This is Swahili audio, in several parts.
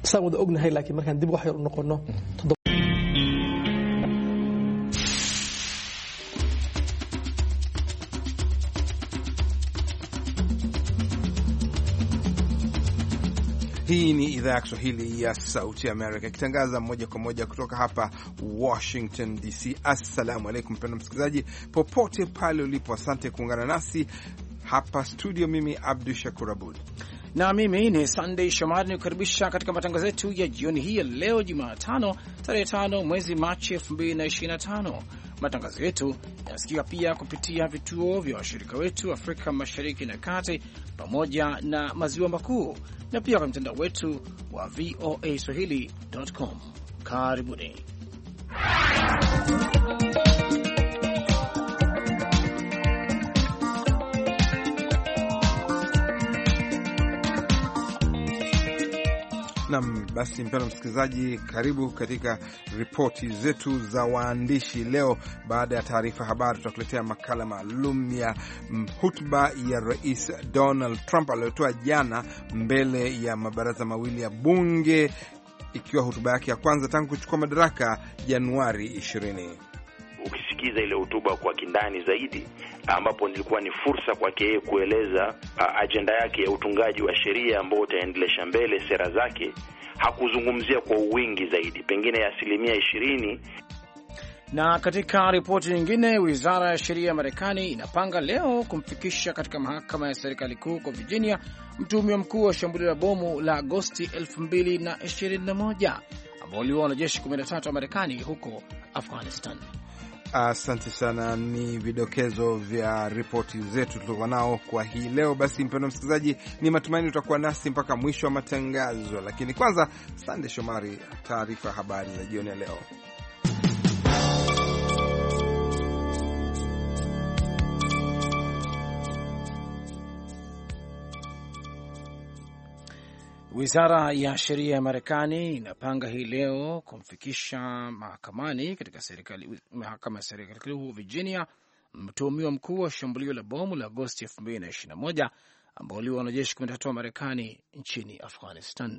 saan wada ognahay laakiin markaan dib wax yar u noqono Hii ni idhaa ya Kiswahili ya Sauti Amerika ikitangaza moja kwa moja kutoka hapa Washington DC. Assalamu alaykum mpendwa msikilizaji popote pale ulipo, asante kuungana nasi hapa studio. Mimi Abdul Shakur Abud na mimi ni Sunday Shomari, nikukaribisha katika matangazo yetu ya jioni hii ya leo Jumatano tarehe 5 mwezi Machi 2025. Matangazo yetu yanasikika pia kupitia vituo vya washirika wetu Afrika Mashariki na Kati pamoja na Maziwa Makuu, na pia kwa mtandao wetu wa voaswahili.com. Karibuni. Naam, basi mpendwa msikilizaji, karibu katika ripoti zetu za waandishi leo. Baada ya taarifa habari, tutakuletea makala maalum ya hotuba ya Rais Donald Trump aliyotoa jana mbele ya mabaraza mawili ya bunge, ikiwa hotuba yake ya kwanza tangu kuchukua madaraka Januari 20. Ukisikiza ile hotuba kwa kindani zaidi, ambapo nilikuwa ni fursa kwake yeye kueleza ajenda yake ya utungaji wa sheria ambao utaendelesha mbele sera zake, hakuzungumzia kwa wingi zaidi, pengine ya 20%. Na katika ripoti nyingine, Wizara ya Sheria ya Marekani inapanga leo kumfikisha katika mahakama ya serikali kuu kwa Virginia mtuhumiwa mkuu wa shambulio la bomu la Agosti 2021 ambao uliua wanajeshi 13 wa Marekani huko Afghanistan. Asante sana, ni vidokezo vya ripoti zetu tulikuwa nao kwa hii leo. Basi mpendwa msikilizaji, ni matumaini utakuwa nasi mpaka mwisho wa matangazo, lakini kwanza Sande Shomari, taarifa habari za jioni ya leo. Wizara ya Sheria ya Marekani inapanga hii leo kumfikisha mahakamani katika mahakama ya serikali kuu Virginia mtuhumiwa mkuu wa shambulio la bomu la Agosti 2021 ambao uliua wanajeshi 13 wa Marekani nchini Afghanistan.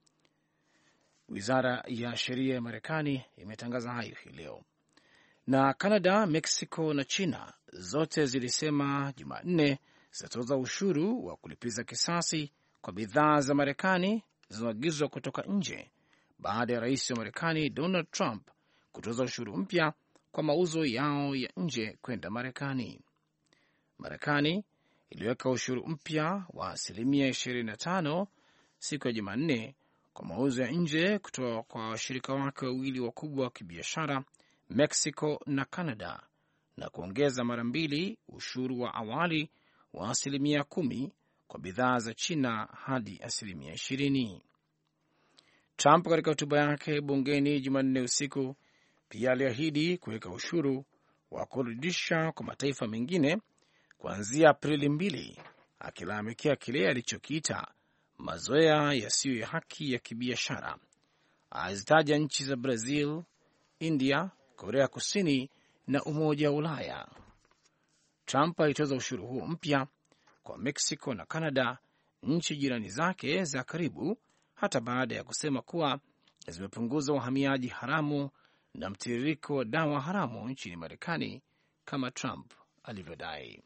Wizara ya Sheria ya Marekani imetangaza hayo hii leo. Na Canada, Mexico na China zote zilisema Jumanne zitatoza ushuru wa kulipiza kisasi kwa bidhaa za Marekani zilizoagizwa kutoka nje baada ya rais wa Marekani Donald Trump kutoza ushuru mpya kwa mauzo yao ya nje kwenda Marekani. Marekani iliweka ushuru mpya wa 25% siku ya Jumanne kwa mauzo ya nje kutoka kwa washirika wake wawili wakubwa wa kibiashara, Mexico na Canada, na kuongeza mara 2 ushuru wa awali wa 10% kwa bidhaa za China hadi 20%. Trump katika hotuba yake bungeni Jumanne usiku pia aliahidi kuweka ushuru wa kurudisha kwa mataifa mengine kuanzia Aprili 2, akilalamikia kile alichokiita mazoea yasiyo ya haki ya kibiashara. Azitaja nchi za Brazil, India, Korea Kusini na Umoja wa Ulaya. Trump alitoza ushuru huo mpya kwa Mexico na Canada, nchi jirani zake za karibu, hata baada ya kusema kuwa zimepunguza uhamiaji haramu na mtiririko wa dawa haramu nchini Marekani kama Trump alivyodai.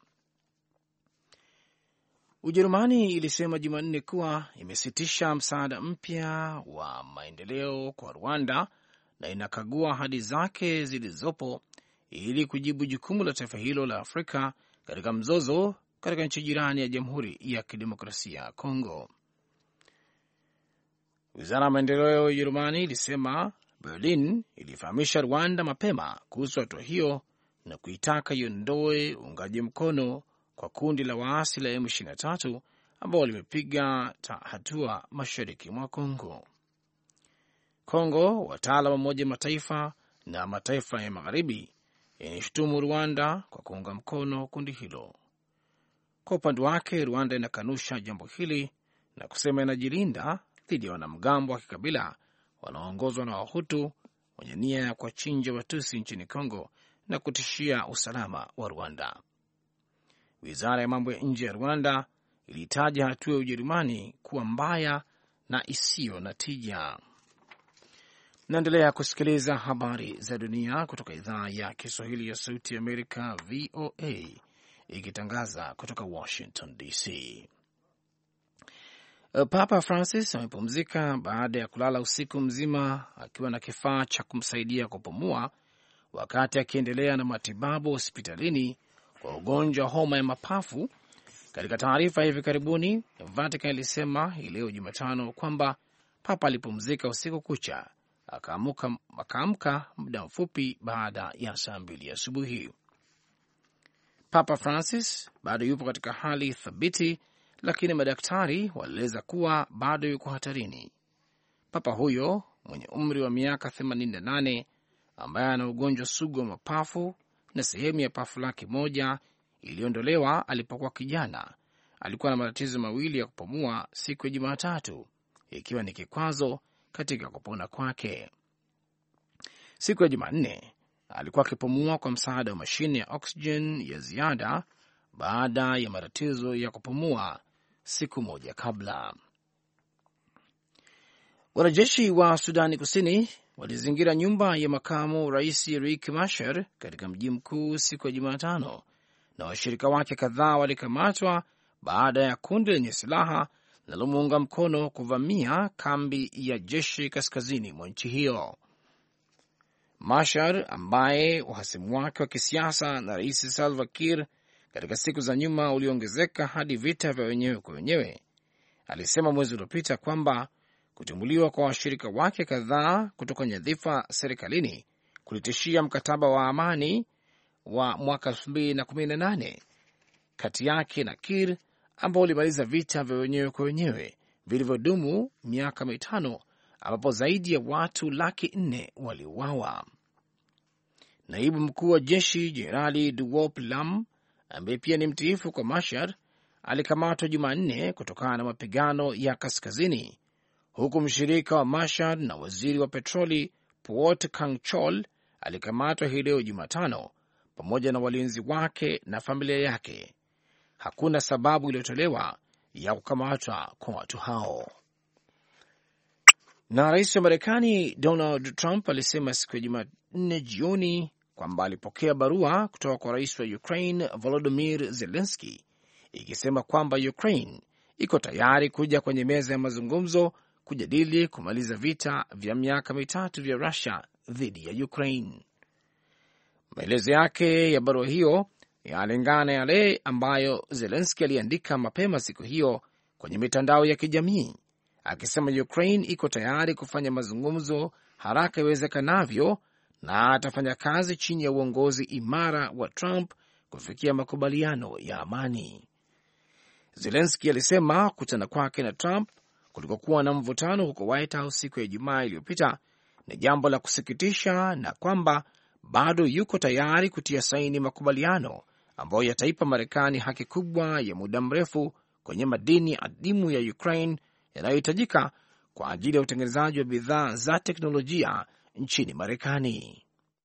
Ujerumani ilisema Jumanne kuwa imesitisha msaada mpya wa maendeleo kwa Rwanda na inakagua ahadi zake zilizopo ili kujibu jukumu la taifa hilo la Afrika katika mzozo katika nchi jirani ya Jamhuri ya Kidemokrasia ya Kongo. Wizara ya maendeleo ya Ujerumani ilisema Berlin ilifahamisha Rwanda mapema kuhusu hatua hiyo na kuitaka iondoe uungaji mkono kwa kundi la waasi la M23 ambao limepiga hatua mashariki mwa Kongo. Kongo, wataalam wa Umoja Mataifa na mataifa ya Magharibi yanashutumu Rwanda kwa kuunga mkono kundi hilo. Kwa upande wake, Rwanda inakanusha jambo hili na kusema inajilinda dhidi ya wanamgambo wa kikabila wanaoongozwa na Wahutu wenye nia ya kuwachinja Watusi nchini Kongo na kutishia usalama wa Rwanda. Wizara ya mambo ya nje ya Rwanda ilitaja hatua ya Ujerumani kuwa mbaya na isiyo na tija. Naendelea kusikiliza habari za dunia kutoka idhaa ya Kiswahili ya Sauti ya Amerika, VOA, ikitangaza kutoka Washington DC. Papa Francis amepumzika baada ya kulala usiku mzima akiwa na kifaa cha kumsaidia kupumua wakati akiendelea na matibabu hospitalini kwa ugonjwa wa homa ya mapafu. Katika taarifa hivi karibuni, Vatican ilisema hii leo Jumatano kwamba Papa alipumzika usiku kucha, akaamka muda mfupi baada ya saa 2 asubuhi. Papa Francis bado yupo katika hali thabiti, lakini madaktari walieleza kuwa bado yuko hatarini. Papa huyo mwenye umri wa miaka 88 ambaye ana ugonjwa sugu wa mapafu na sehemu ya pafu lake moja iliondolewa alipokuwa kijana, alikuwa na matatizo mawili ya kupumua siku ya Jumatatu, ikiwa ni kikwazo katika kupona kwake. Siku ya Jumanne alikuwa akipumua kwa msaada wa mashine ya oksijeni ya ziada baada ya matatizo ya kupumua siku moja kabla. Wanajeshi wa Sudani Kusini walizingira nyumba ya makamu rais Riek Machar katika mji mkuu siku ya Jumatano, na washirika wake kadhaa walikamatwa baada ya kundi lenye silaha linalomuunga mkono kuvamia kambi ya jeshi kaskazini mwa nchi hiyo. Machar, ambaye uhasimu wake wa kisiasa na rais Salva Kiir katika siku za nyuma uliongezeka hadi vita vya wenyewe kwa wenyewe, alisema mwezi uliopita kwamba kutumbuliwa kwa washirika wake kadhaa kutoka nyadhifa serikalini kulitishia mkataba wa amani wa mwaka 2018 kati yake na Kiir, ambao ulimaliza vita vya wenyewe kwa wenyewe vilivyodumu miaka 5, ambapo zaidi ya watu 400,000 waliuawa. Naibu mkuu wa jeshi Jenerali Duwop Lam, ambaye pia ni mtiifu kwa Machar, alikamatwa Jumanne kutokana na mapigano ya kaskazini, huku mshirika wa Machar na waziri wa petroli Puot Kangchol alikamatwa hii leo Jumatano pamoja na walinzi wake na familia yake. Hakuna sababu iliyotolewa ya kukamatwa kwa watu hao. Na rais wa Marekani Donald Trump alisema siku ya Jumanne jioni kwamba alipokea barua kutoka kwa rais wa Ukraine Volodymyr Zelensky ikisema kwamba Ukraine iko tayari kuja kwenye meza ya mazungumzo kujadili kumaliza vita vya miaka 3 vya Russia dhidi ya Ukraine. Maelezo yake ya barua hiyo yalingana na yale ambayo Zelensky aliandika mapema siku hiyo kwenye mitandao ya kijamii, akisema Ukraine iko tayari kufanya mazungumzo haraka iwezekanavyo na atafanya kazi chini ya uongozi imara wa Trump kufikia makubaliano ya amani. Zelensky alisema kukutana kwake na Trump kulikokuwa na mvutano huko White House siku ya Ijumaa iliyopita ni jambo la kusikitisha, na kwamba bado yuko tayari kutia saini makubaliano ambayo yataipa Marekani haki kubwa ya muda mrefu kwenye madini adimu ya Ukraine yanayohitajika kwa ajili ya utengenezaji wa bidhaa za teknolojia nchini Marekani.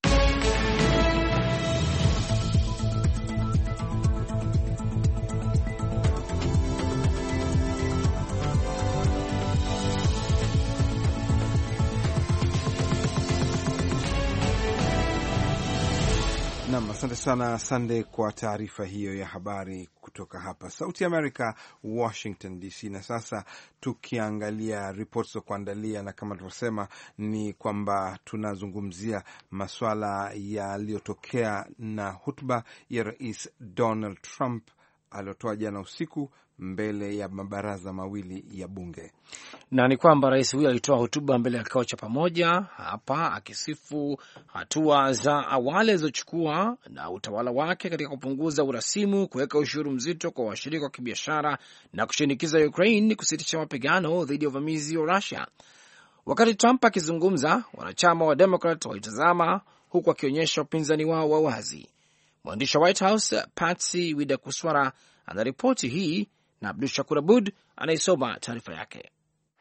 Nam, asante sana Sande kwa taarifa hiyo ya habari kutoka hapa Sauti America, Washington DC. Na sasa tukiangalia ripoti za kuandalia, na kama tulivyosema ni kwamba tunazungumzia maswala yaliyotokea na hotuba ya Rais Donald Trump aliotoa jana usiku mbele ya mabaraza mawili ya bunge. Na ni kwamba rais huyo alitoa hotuba mbele ya kikao cha pamoja hapa akisifu hatua za awali alizochukua na utawala wake katika kupunguza urasimu, kuweka ushuru mzito kwa washirika wa kibiashara na kushinikiza Ukraine kusitisha mapigano dhidi ya uvamizi wa Russia. Wakati Trump akizungumza, wanachama wa Democrat walitazama huku akionyesha upinzani wao wa wazi. Mwandishi wa White House Patsy Widakuswara anaripoti hii na Abdul Shakur Abud anaisoma taarifa yake.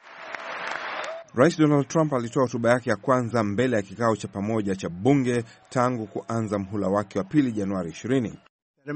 Rais Donald Trump alitoa hotuba yake ya kwanza mbele ya kikao cha pamoja cha bunge tangu kuanza mhula wake wa pili Januari 20.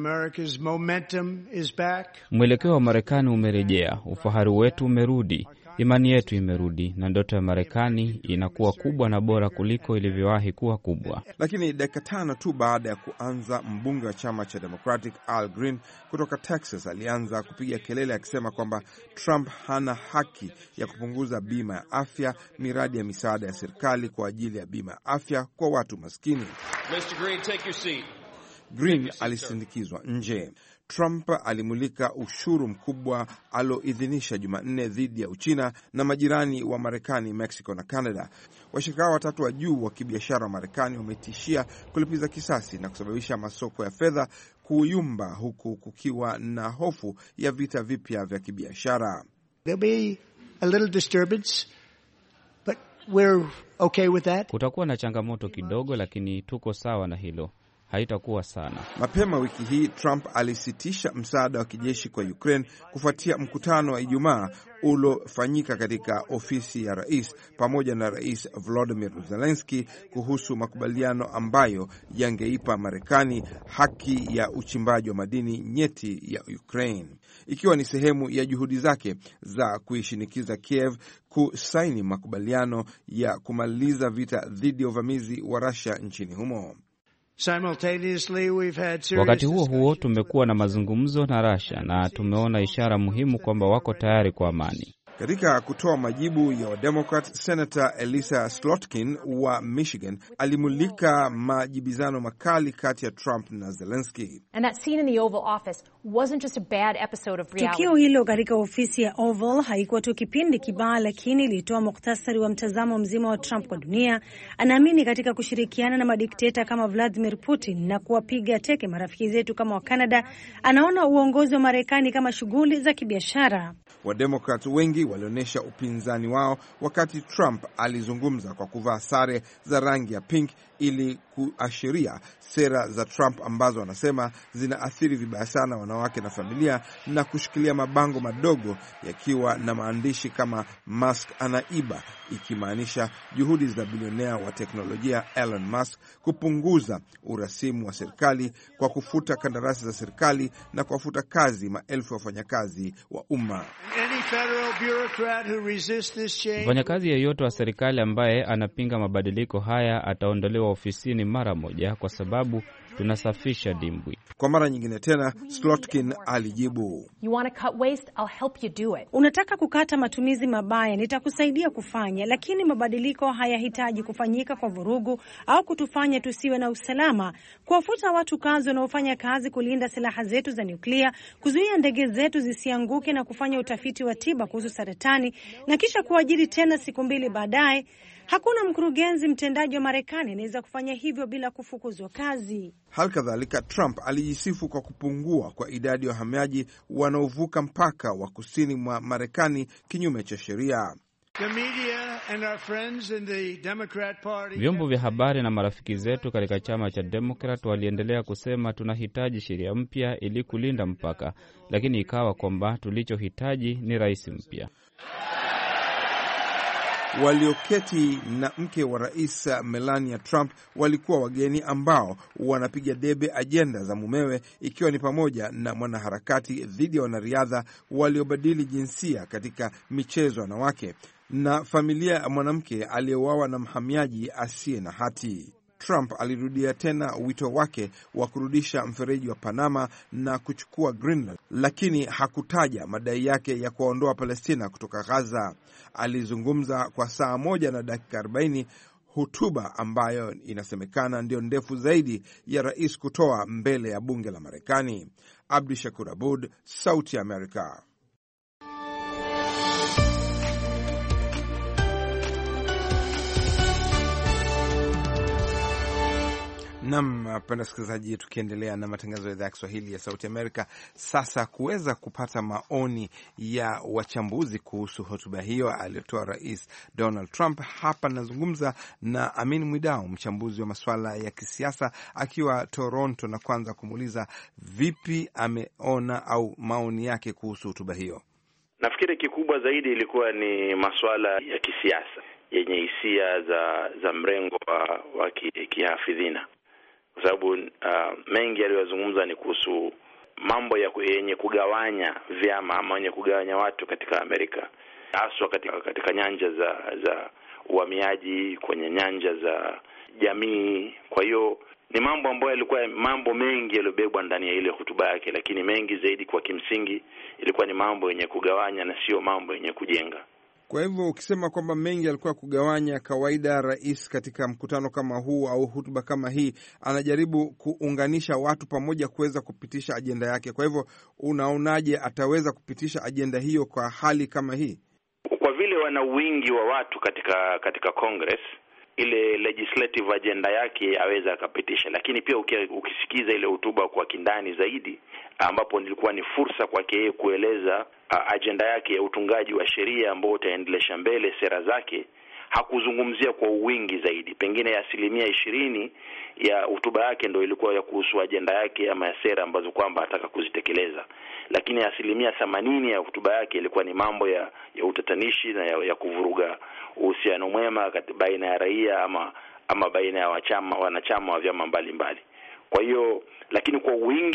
Mwelekeo wa Marekani umerejea, ufahari wetu umerudi. Imani yetu imerudi na ndoto ya Marekani inakuwa kubwa na bora kuliko ilivyowahi kuwa kubwa. Lakini dakika 5 tu baada ya kuanza, mbunge wa chama cha Democratic Al Green kutoka Texas alianza kupiga kelele akisema kwamba Trump hana haki ya kupunguza bima ya afya, miradi ya misaada ya serikali kwa ajili ya bima ya afya kwa watu maskini. Mr. Green, take your seat. Green alisindikizwa nje. Trump alimulika ushuru mkubwa alioidhinisha Jumanne dhidi ya Uchina na majirani wa Marekani, Mexico na Canada. Washirika watatu wa juu wa kibiashara wa Marekani wametishia kulipiza kisasi na kusababisha masoko ya fedha kuyumba, huku kukiwa na hofu ya vita vipya vya kibiashara. There'll be a little disturbance, but we're okay with that. Kutakuwa na changamoto kidogo, lakini tuko sawa na hilo. Haitakuwa sana. Mapema wiki hii Trump alisitisha msaada wa kijeshi kwa Ukraine kufuatia mkutano wa Ijumaa uliofanyika katika ofisi ya rais pamoja na Rais Volodymyr Zelensky kuhusu makubaliano ambayo yangeipa Marekani haki ya uchimbaji wa madini nyeti ya Ukraine, ikiwa ni sehemu ya juhudi zake za kuishinikiza Kiev kusaini makubaliano ya kumaliza vita dhidi ya uvamizi wa Russia nchini humo. Wakati huo huo, tumekuwa na mazungumzo na Russia na tumeona ishara muhimu kwamba wako tayari kwa amani. Katika kutoa majibu ya Wademokrat, Senator Elissa Slotkin wa Michigan alimulika majibizano makali kati ya Trump na Zelensky. Tukio hilo katika ofisi ya Oval haikuwa tu kipindi kibaya, lakini ilitoa mukhtasari wa mtazamo mzima wa Trump kwa dunia. Anaamini katika kushirikiana na madikteta kama Vladimir Putin na kuwapiga teke marafiki zetu kama wa Canada. Anaona uongozi wa Marekani kama shughuli za kibiashara. Wademokrat wengi walionyesha upinzani wao wakati Trump alizungumza kwa kuvaa sare za rangi ya pink ili kuashiria sera za Trump ambazo wanasema zinaathiri vibaya sana wanawake na familia, na kushikilia mabango madogo yakiwa na maandishi kama Musk anaiba, ikimaanisha juhudi za bilionea wa teknolojia Elon Musk kupunguza urasimu wa serikali kwa kufuta kandarasi za serikali na kuwafuta kazi maelfu ya wafanyakazi wa umma. Mfanyakazi yeyote wa serikali ambaye anapinga mabadiliko haya ataondolewa ofisini mara moja, kwa sababu tunasafisha dimbwi. Kwa mara nyingine tena, Slotkin alijibu, unataka kukata matumizi mabaya, nitakusaidia kufanya, lakini mabadiliko hayahitaji kufanyika kwa vurugu au kutufanya tusiwe na usalama. Kuwafuta watu kazi wanaofanya kazi kulinda silaha zetu za nyuklia, kuzuia ndege zetu zisianguke na kufanya utafiti wa tiba kuhusu saratani na kisha kuajiri tena siku 2 baadaye. Hakuna mkurugenzi mtendaji wa Marekani anaweza kufanya hivyo bila kufukuzwa kazi. Halikadhalika, Trump alijisifu kwa kupungua kwa idadi ya wahamiaji wanaovuka mpaka wa kusini mwa Marekani kinyume cha sheria. Vyombo vya habari na marafiki zetu katika chama cha Democrat waliendelea kusema tunahitaji sheria mpya ili kulinda mpaka, lakini ikawa kwamba tulichohitaji ni rais mpya. Walioketi na mke wa rais Melania Trump walikuwa wageni ambao wanapiga debe ajenda za mumewe, ikiwa ni pamoja na mwanaharakati dhidi ya wanariadha waliobadili jinsia katika michezo ya wanawake na familia ya mwanamke aliyeuawa na mhamiaji asiye na hati. Trump alirudia tena wito wake wa kurudisha mfereji wa Panama na kuchukua Greenland, lakini hakutaja madai yake ya kuwaondoa Palestina kutoka Gaza. Alizungumza kwa saa 1 na dakika 40, hotuba ambayo inasemekana ndio ndefu zaidi ya rais kutoa mbele ya bunge la Marekani. Abdi Shakur Abud, Sauti ya Amerika. Naam, napenda sikilizaji, tukiendelea na matangazo ya idhaa ya Kiswahili ya Sauti Amerika. Sasa kuweza kupata maoni ya wachambuzi kuhusu hotuba hiyo aliyotoa Rais Donald Trump, hapa nazungumza na Amin Mwidau, mchambuzi wa masuala ya kisiasa akiwa Toronto, na kwanza kumuuliza vipi ameona au maoni yake kuhusu hotuba hiyo. Nafikiri kikubwa zaidi ilikuwa ni masuala ya kisiasa yenye hisia za mrengo wa kihafidhina, kwa sababu mengi aliyozungumza ni kuhusu mambo yenye kugawanya vyama ama yenye kugawanya watu katika Amerika. haswa katika nyanja za uhamiaji, kwenye nyanja za jamii. Kwa hiyo ni mambo ambayo yalikuwa mambo mengi yaliyobebwa ndani ya ile hotuba yake, lakini mengi zaidi kwa kimsingi ilikuwa ni mambo yenye kugawanya na sio mambo yenye kujenga. Kwa hivyo ukisema kwamba mengi alikuwa kugawanya, kawaida rais katika mkutano kama huu au hotuba kama hii anajaribu kuunganisha watu pamoja kuweza kupitisha ajenda yake. Kwa hivyo unaonaje ataweza kupitisha ajenda hiyo kwa hali kama hii? Kwa vile wana wingi wa watu katika Congress, ile legislative agenda yake aweza akapitisha, lakini pia ukisikiza ile hotuba kwa kindani zaidi, ambapo nilikuwa ni fursa kwake yeye kueleza agenda yake ya utungaji wa sheria ambao utaendelesha mbele sera zake, hakuzungumzia kwa wingi zaidi. Pengine 20% ya hotuba yake ndio ilikuwa ya kuhusu agenda yake ama ya sera ambazo kwamba ataka kuzitekeleza, lakini 80% ya hotuba yake ilikuwa ni mambo ya utatanishi na ya kuvuruga uhusiano mwema baina ya raia ama baina ya wanachama wa vyama mbalimbali. Kwa hiyo, lakini kwa wingi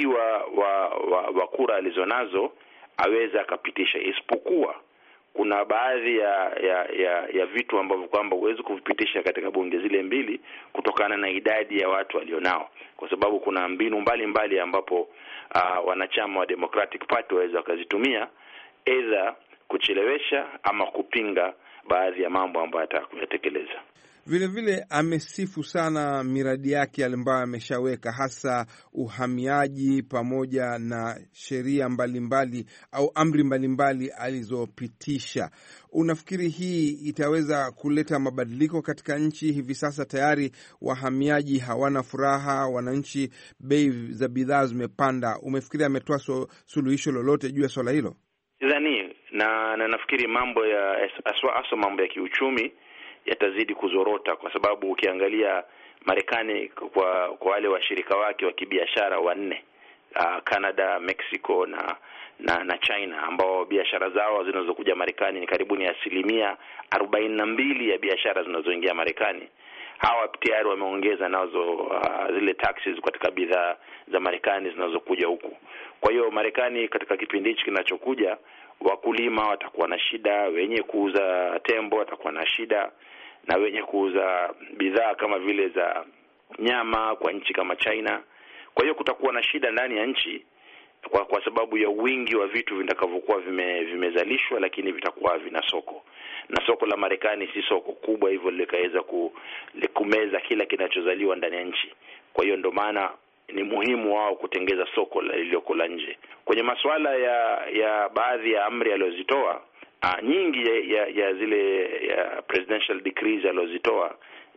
wa kura alizonazo aweza akapitisha, isipokuwa kuna baadhi ya vitu ambavyo kwamba huwezi kuvipitisha katika bunge zile mbili kutokana na idadi ya watu walionao, kwa sababu kuna mbinu mbalimbali ambapo wanachama wa Democratic Party waweza wakazitumia either kuchelewesha ama kupinga baadhi ya mambo ambayo atakuyatekeleza. Vile vile amesifu sana miradi yake ambayo ameshaweka, hasa uhamiaji pamoja na sheria mbalimbali au amri mbalimbali alizopitisha. Unafikiri hii itaweza kuleta mabadiliko katika nchi? Hivi sasa tayari wahamiaji hawana furaha, wananchi, bei za bidhaa zimepanda. Umefikiri ametoa suluhisho lolote juu ya swala hilo? Sidhani, na nafikiri mambo ya aswa mambo ya kiuchumi yatazidi kuzorota, kwa sababu ukiangalia Marekani kwa wale washirika wake wa kibiashara wanne, Canada, Mexico na China, ambao biashara zao zinazokuja Marekani ni karibu ni 42% ya biashara zinazoingia Marekani. Hawa tayari wameongeza nazo zile taxes katika bidhaa za Marekani zinazokuja huku. Kwa hiyo Marekani katika kipindi hichi kinachokuja, wakulima watakuwa na shida, wenye kuuza tembo watakuwa na shida, na wenye kuuza bidhaa kama vile za nyama kwa nchi kama China. Kwa hiyo kutakuwa na shida ndani ya nchi kwa sababu ya wingi wa vitu vitakavyokuwa vimezalishwa, lakini vitakuwa vina soko. Na soko la Marekani si soko kubwa hivyo likaweza kumeza kila kinachozaliwa ndani ya nchi. Kwa hiyo ndio maana ni muhimu wao kutengeza soko lililoko la nje. Kwenye masuala ya baadhi ya amri alizozitoa, nyingi ya zile ya presidential decrees alizozitoa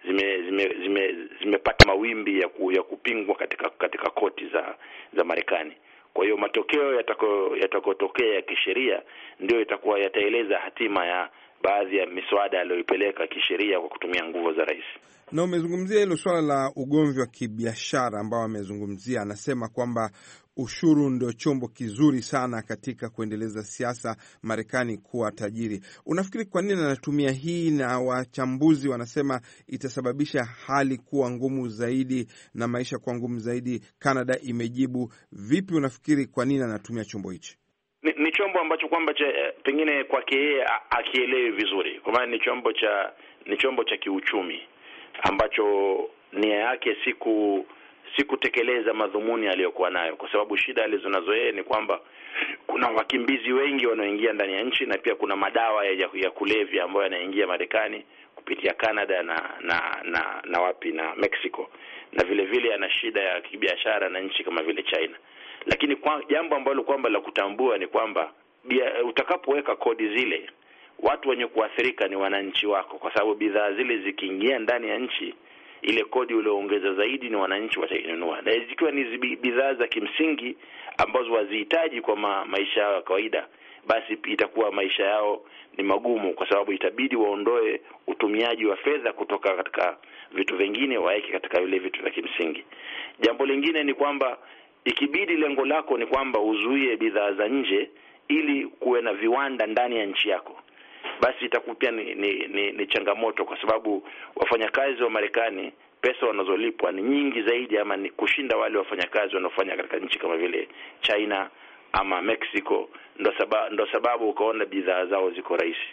zimepata mawimbi ya kupingwa katika koti za Marekani. Kwa hiyo matokeo yatakotokea ya kisheria ndio yataeleza hatima ya baadhi ya miswada aliyoipeleka kisheria kwa kutumia nguvu za rais. Na umezungumzia hilo swala la ugomvi wa kibiashara ambao amezungumzia, anasema kwamba ushuru ndio chombo kizuri sana katika kuendeleza siasa Marekani kuwa tajiri. Unafikiri kwa nini anatumia hii, na wachambuzi wanasema itasababisha hali kuwa ngumu zaidi na maisha kuwa ngumu zaidi? Canada imejibu vipi? Unafikiri kwa nini anatumia chombo hichi? Ni chombo ambacho kwamba pengine kwake yeye akielewi vizuri, kwa maana ni chombo cha kiuchumi ambacho nia yake si kutekeleza madhumuni aliyokuwa nayo, kwa sababu shida alizonazo yeye ni kwamba kuna wakimbizi wengi wanaoingia ndani ya nchi, na pia kuna madawa ya kulevya ambayo yanaingia Marekani kupitia Canada na wapi na Mexico, na vile vile ana shida ya kibiashara na nchi kama vile China. Lakini jambo ambalo kwamba la kutambua ni kwamba utakapoweka kodi zile, watu wenye kuathirika ni wananchi wako, kwa sababu bidhaa zile zikiingia ndani ya nchi, ile kodi ulioongeza zaidi ni wananchi watainunua. Na zikiwa ni bidhaa za kimsingi ambazo wazihitaji kwa maisha yao ya kawaida, basi itakuwa maisha yao ni magumu, kwa sababu itabidi waondoe utumiaji wa fedha kutoka katika vitu vingine waeke katika vile vitu vya kimsingi. Jambo lingine ni kwamba ikibidi lengo lako ni kwamba uzuie bidhaa za nje ili kuwe na viwanda ndani ya nchi yako, basi itakupia ni changamoto, kwa sababu wafanyakazi wa Marekani pesa wanazolipwa ni nyingi zaidi ama ni kushinda wale wafanyakazi wanaofanya katika nchi kama vile China ama Mexico. Ndo sababu ukaona bidhaa zao ziko rahisi.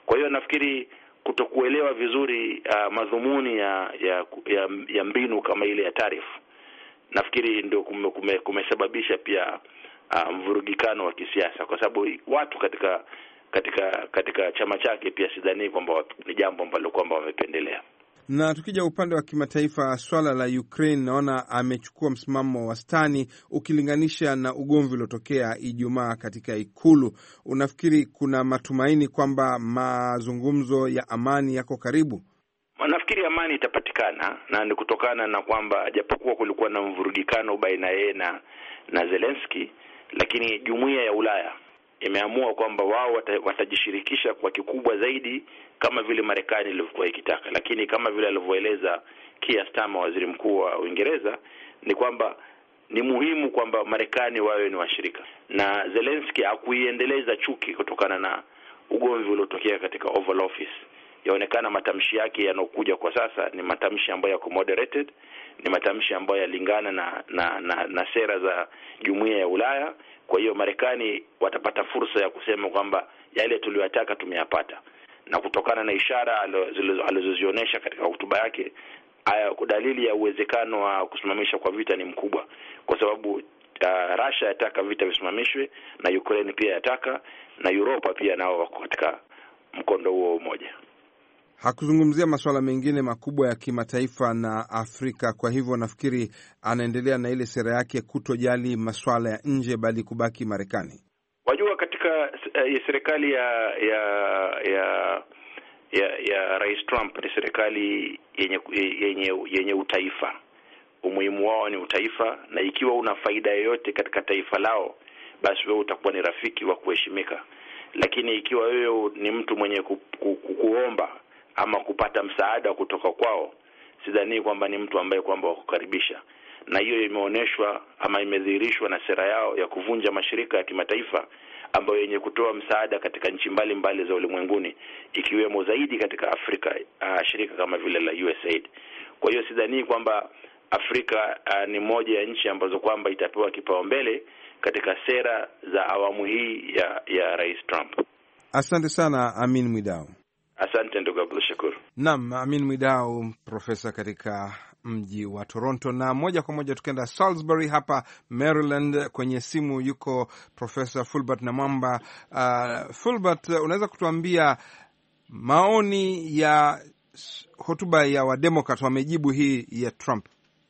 Kwa hiyo nafikiri kutokuelewa vizuri madhumuni ya mbinu kama ile ya tarifu, nafikiri ndio kumesababisha pia mvurugikano wa kisiasa, kwa sababu watu katika chama chake pia sidhani kwamba ni jambo ambalo kwamba wamependelea. Na tukija upande wa kimataifa, swala la Ukraine naona amechukua msimamo wa wastani ukilinganisha na ugomvi uliotokea Ijumaa katika Ikulu. Unafikiri kuna matumaini kwamba mazungumzo ya amani yako karibu? Nafikiri amani itapatikana, na ni kutokana na kwamba japokuwa kulikuwa na mvurugikano baina yeye na Zelensky, lakini jumuiya ya Ulaya imeamua kwamba wao watajishirikisha kwa kikubwa zaidi kama vile Marekani ilivyokuwa ikitaka. Lakini kama vile alivyoeleza Keir Starmer, waziri mkuu wa Uingereza, ni kwamba ni muhimu kwamba Marekani wawe ni washirika, na Zelensky hakuiendeleza chuki kutokana na ugomvi uliotokea katika Oval Office. Yaonekana matamshi yake yanokuja kwa sasa ni matamshi ambayo yako moderated, ni matamshi ambayo yalingana na sera za jumuiya ya Ulaya. Kwa hiyo Marekani watapata fursa ya kusema kwamba yale tuliyotaka tumeyapata, na kutokana na ishara alizozionyesha katika hotuba yake, dalili ya uwezekano wa kusimamisha kwa vita ni mkubwa, kwa sababu Russia yataka vita visimamishwe na Ukraine pia yataka, na Europa pia nao wako katika mkondo huo mmoja. Hakuzungumzia masuala mengine makubwa ya kimataifa na Afrika. Kwa hivyo nafikiri anaendelea na ile sera yake kutojali masuala ya nje bali kubaki Marekani. Wajua, katika serikali ya Rais Trump ni serikali yenye utaifa. Umuhimu wao ni utaifa, na ikiwa una faida yoyote katika taifa lao, basi wewe utakuwa ni rafiki wa kuheshimika. Lakini ikiwa wewe ni mtu mwenye kuomba ama kupata msaada kutoka kwao, sidhani kwamba ni mtu ambaye kwamba wakukaribisha. Na hiyo imeonyeshwa ama imedhihirishwa na sera yao ya kuvunja mashirika ya kimataifa ambayo yenye kutoa msaada katika nchi mbalimbali za ulimwenguni, ikiwemo zaidi katika Afrika, shirika kama vile la USAID. Kwa hiyo sidhani kwamba Afrika ni moja ya nchi ambazo kwamba itapewa kipaumbele katika sera za awamu hii ya Rais Trump. Asante sana Amin Mwidau. Asante ndugu Abdul Shakur. Naam, Amin Mwidau, profesa katika mji wa Toronto. Na moja kwa moja tukaenda Salisbury hapa Maryland. Kwenye simu yuko Profesa Fulbert Namwamba. Fulbert, unaweza kutuambia maoni ya hotuba ya Wademokrat wamejibu hii ya Trump?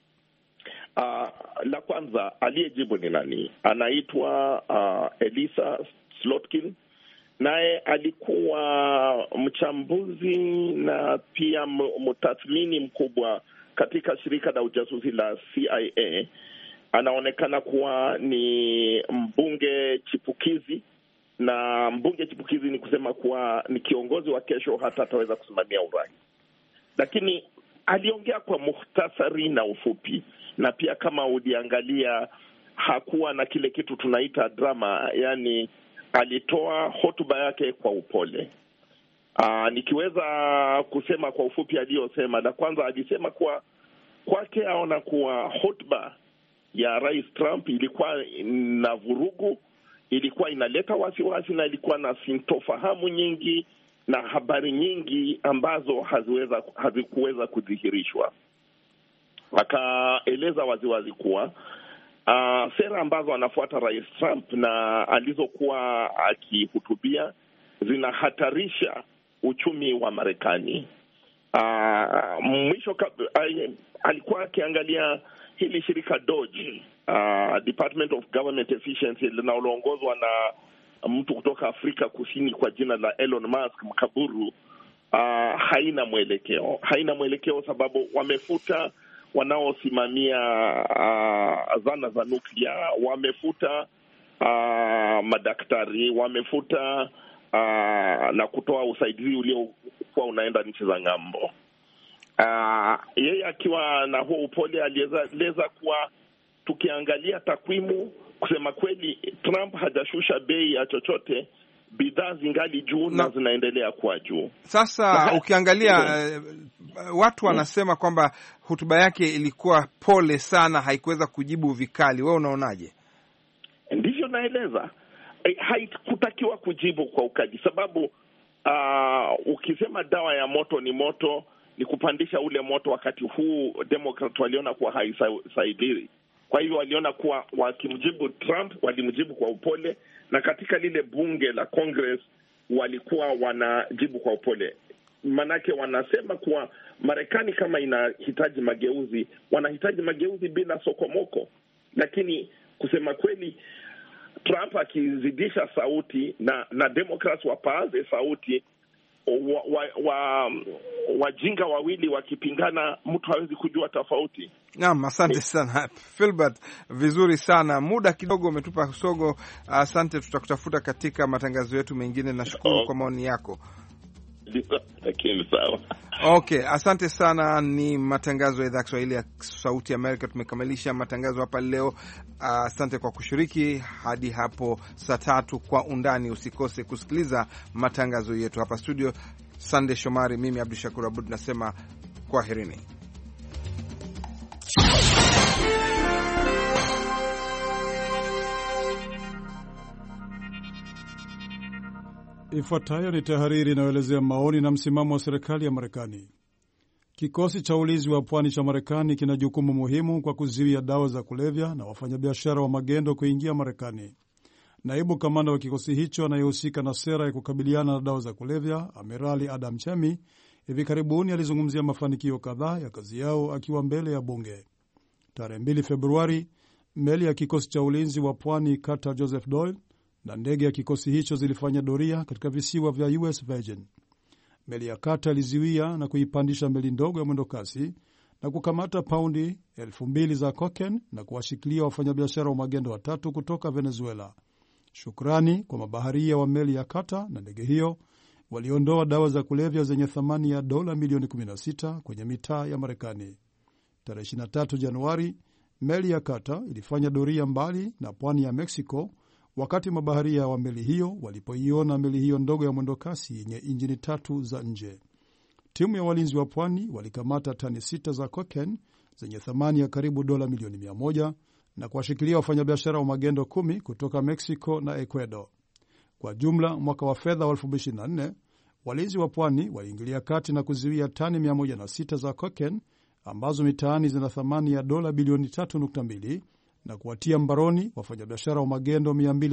La kwanza, aliyejibu ni nani? Anaitwa Elisa Slotkin, naye alikuwa mchambuzi na pia mtathmini mkubwa katika shirika la ujasusi la CIA. Anaonekana kuwa ni mbunge chipukizi, na mbunge chipukizi ni kusema kuwa ni kiongozi wa kesho, hata ataweza kusimamia urais. Lakini aliongea kwa mukhtasari na ufupi, na pia kama uliangalia hakuwa na kile kitu tunaita drama, yani alitoa hotuba yake kwa upole. Nikiweza kusema kwa ufupi aliyosema, la kwanza alisema kuwa kwake aona kuwa hotuba ya Rais Trump ilikuwa na vurugu, ilikuwa inaleta wasiwasi, na ilikuwa na sintofahamu nyingi na habari nyingi ambazo hazikuweza kudhihirishwa. Akaeleza waziwazi kuwa sera ambazo anafuata Rais Trump na alizokuwa akihutubia zinahatarisha uchumi wa Marekani. Mwisho alikuwa akiangalia hili shirika DOGE, Department of Government Efficiency, linaloongozwa na mtu kutoka Afrika Kusini kwa jina la Elon Musk, mkaburu. Haina mwelekeo sababu wamefuta wanaosimamia zana za nuklia, wamefuta madaktari, wamefuta na kutoa usaidizi uliokuwa unaenda nchi za ng'ambo. Yeye akiwa na huo upole alieleza kuwa tukiangalia takwimu, kusema kweli Trump hajashusha bei ya chochote, bidhaa zingali juu na zinaendelea kuwa juu. Sasa ukiangalia watu wanasema kwamba hotuba yake ilikuwa pole sana, haikuweza kujibu vikali. Wewe unaonaje? Ndivyo naeleza, haikutakiwa kujibu kwa ukali, sababu ukisema dawa ya moto ni moto, ni kupandisha ule moto. Wakati huu Democrat waliona kuwa haisaidii, kwa hivyo waliona kuwa wakimjibu Trump walimjibu kwa upole, na katika lile bunge la Congress walikuwa wanajibu kwa upole. Manake wanasema kuwa Marekani kama inahitaji mageuzi, wanahitaji mageuzi bila sokomoko. Lakini kusema kweli, Trump akizidisha sauti na Democrats wapaaze sauti, wajinga wawili wakipingana, mtu hawezi kujua tofauti. Naam, asante sana Philbert, vizuri sana. Muda kidogo umetupa sogo. Asante, tutakutafuta katika matangazo yetu mengine. Nashukuru kwa maoni yako. Sawa. Okay, asante sana. Ni matangazo ya idhaa ya Kiswahili ya Sauti ya Amerika. Tumekamilisha matangazo hapa leo. Asante kwa kushiriki. Hadi hapo saa 3 kwa undani. Usikose kusikiliza matangazo yetu hapa studio. Sande Shomari, mimi Abdu Shakur Abud nasema kwaherini. Ifuatayo ni tahariri inayoelezea maoni na msimamo wa serikali ya Marekani. Kikosi cha ulinzi wa pwani cha Marekani kina jukumu muhimu kwa kuzuia dawa za kulevya na wafanyabiashara wa magendo kuingia Marekani. Naibu kamanda wa kikosi hicho anayehusika na sera ya kukabiliana na dawa za kulevya, Amirali Adam Chemi, hivi karibuni alizungumzia mafanikio kadhaa ya kazi yao akiwa mbele ya bunge. Tarehe 2 Februari, meli ya kikosi cha ulinzi wa pwani Carter Joseph Doyle na ndege ya kikosi hicho zilifanya doria katika visiwa vya US Virgin. Meli ya Carter ilizuia na kuipandisha meli ndogo ya mwendokasi na kukamata paundi 2,000 za cocaine na kuwashikilia wafanyabiashara wa magendo 3 kutoka Venezuela. Shukrani kwa mabaharia wa meli ya Carter na ndege hiyo, waliondoa dawa za kulevya zenye thamani ya dola milioni 16 kwenye mitaa ya Marekani. Tarehe 23 Januari, meli ya Carter ilifanya doria mbali na pwani ya Mexico wakati mabaharia wa meli hiyo walipoiona meli hiyo ndogo ya mwendokasi yenye injini 3 za nje. Timu ya walinzi wa pwani walikamata tani 6 za cocaine zenye thamani ya karibu dola milioni 100 na kuwashikilia wafanyabiashara wa magendo 10 kutoka Mexico na Ecuador. Kwa jumla, mwaka wa fedha wa 2024, walinzi wa pwani waliingilia kati na kuzuia tani 106 za cocaine ambazo mitaani zina thamani ya dola bilioni 3.2 na kuwatia mbaroni wafanyabiashara wa magendo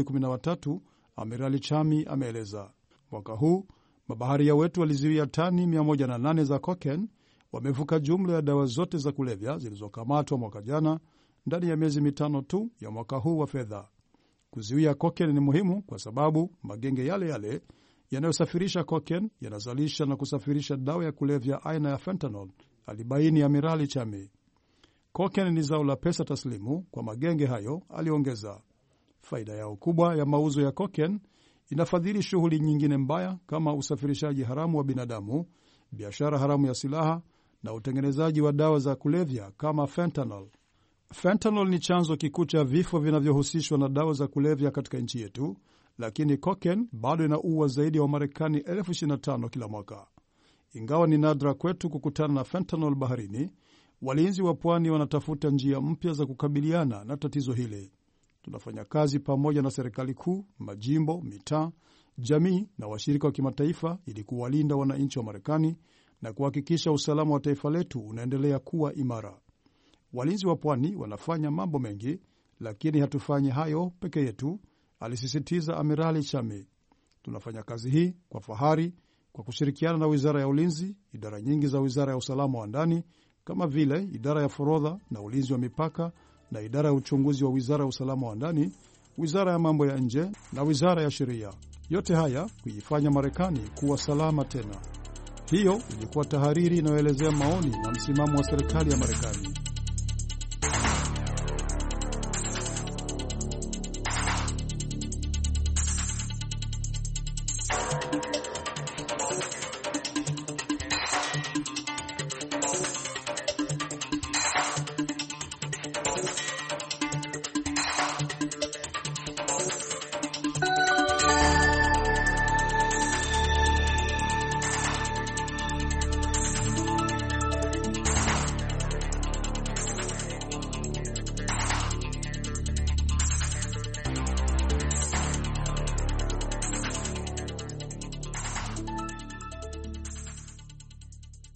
213, Amirali Chami ameeleza. Mwaka huu, mabaharia wetu walizuia tani 108 za cocaine, wamevuka jumla ya dawa zote za kulevya zilizokamatwa mwaka jana ndani ya miezi 5 tu ya mwaka huu wa fedha. Kuzuia cocaine ni muhimu kwa sababu magenge yale yale yanayosafirisha cocaine yanazalisha na kusafirisha dawa ya kulevya aina ya fentanyl, alibaini Amirali Chami. Cocaine ni zao la pesa taslimu kwa magenge hayo, aliongeza. Faida yao kubwa ya mauzo ya cocaine inafadhili shughuli nyingine mbaya kama usafirishaji haramu wa binadamu, biashara haramu ya silaha na utengenezaji wa dawa za kulevya kama fentanyl. Fentanyl ni chanzo kikuu cha vifo vinavyohusishwa na dawa za kulevya katika nchi yetu, lakini cocaine bado inaua zaidi ya Wamarekani 25,000 kila mwaka. Ingawa ni nadra kwetu kukutana na fentanyl baharini, walinzi wa pwani wanatafuta njia mpya za kukabiliana na tatizo hili. Tunafanya kazi pamoja na serikali kuu, majimbo, mitaa, jamii na washirika wa kimataifa ili kuwalinda wananchi wa Marekani na kuhakikisha usalama wa taifa letu unaendelea kuwa imara. Walinzi wa pwani wanafanya mambo mengi, lakini hatufanyi hayo peke yetu, alisisitiza Amirali Chami. Tunafanya kazi hii kwa fahari kwa kushirikiana na Wizara ya Ulinzi, idara nyingi za Wizara ya Usalama wa Ndani kama vile idara ya forodha na ulinzi wa mipaka na idara ya uchunguzi wa Wizara ya Usalama wa Ndani, Wizara ya Mambo ya Nje na Wizara ya Sheria. Yote haya kuifanya Marekani kuwa salama tena. Hiyo ilikuwa tahariri inayoelezea maoni na msimamo wa serikali ya Marekani.